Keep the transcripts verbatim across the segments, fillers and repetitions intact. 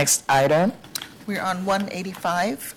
next item. We're on one eighty-five.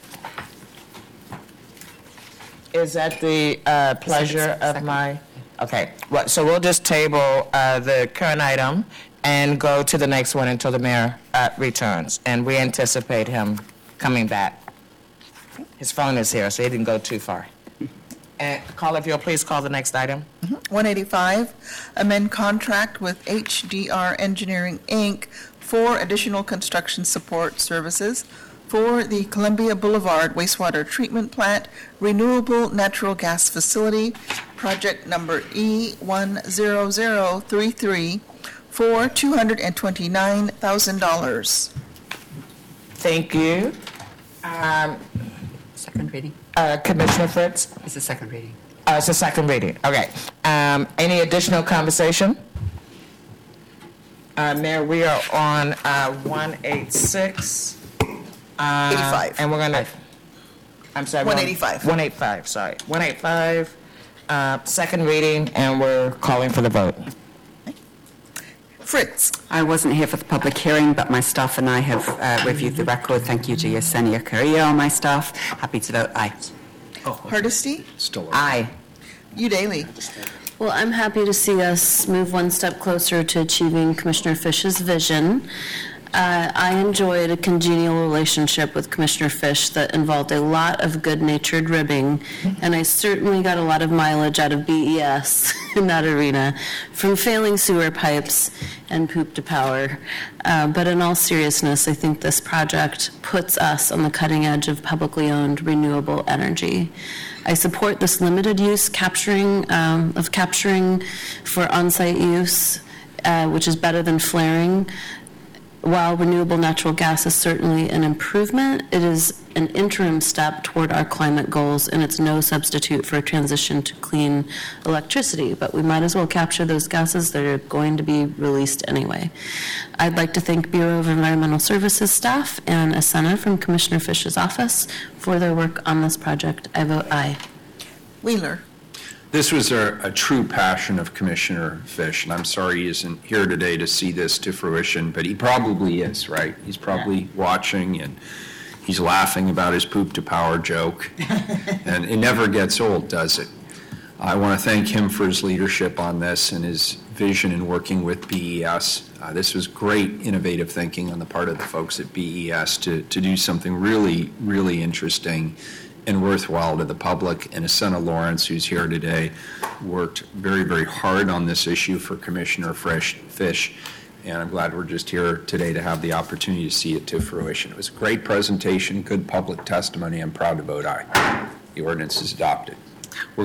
Is that the uh, pleasure of my, okay, well, so we'll just table uh, the current item and go to the next one until the mayor uh, returns. And we anticipate him coming back. His phone is here, so he didn't go too far. And call, if you'll please call the next item. Mm-hmm. one eighty-five, amend contract with H D R Engineering, Incorporated for additional construction support services for the Columbia Boulevard wastewater treatment plant renewable natural gas facility, project number E one zero zero three three, for two hundred twenty-nine thousand dollars. Thank you. Um, Second reading. uh, Commissioner Fritz? It's a second reading. Uh, it's a second reading. Okay. Um, any additional conversation? Uh, Mayor, we are on uh, one eighty-six. Uh, eighty-five. And we're going to, I'm sorry. one eighty-five. one eighty-five, sorry. one eighty-five, uh, second reading, and we're calling for the vote. Fritz. I wasn't here for the public hearing, but my staff and I have uh, reviewed the record. Thank you to Yesenia Carrillo, my staff. Happy to vote aye. Hardesty. Still Aye. Udaly. Well, I'm happy to see us move one step closer to achieving Commissioner Fish's vision. Uh, I enjoyed a congenial relationship with Commissioner Fish that involved a lot of good-natured ribbing, and I certainly got a lot of mileage out of B E S in that arena, from failing sewer pipes and poop to power. Uh, but in all seriousness, I think this project puts us on the cutting edge of publicly owned renewable energy. I support this limited use capturing um, of capturing for on-site use, uh, which is better than flaring. While renewable natural gas is certainly an improvement, it is an interim step toward our climate goals, and it's no substitute for a transition to clean electricity. But we might as well capture those gases that are going to be released anyway. I'd like to thank Bureau of Environmental Services staff and Asena from Commissioner Fish's office for their work on this project. I vote aye. Wheeler. This was a, a true passion of Commissioner Fish, and I'm sorry he isn't here today to see this to fruition, but he probably is, right? He's probably yeah. watching, and he's laughing about his poop to power joke, and it never gets old, does it? I want to thank him for his leadership on this and his vision in working with B E S. Uh, this was great innovative thinking on the part of the folks at B E S to, to do something really, really interesting and worthwhile to the public. And Asena Lawrence, who's here today, worked very, very hard on this issue for Commissioner Fish, and I'm glad we're just here today to have the opportunity to see it to fruition. It was a great presentation, good public testimony. I'm proud to vote aye. The ordinance is adopted. We're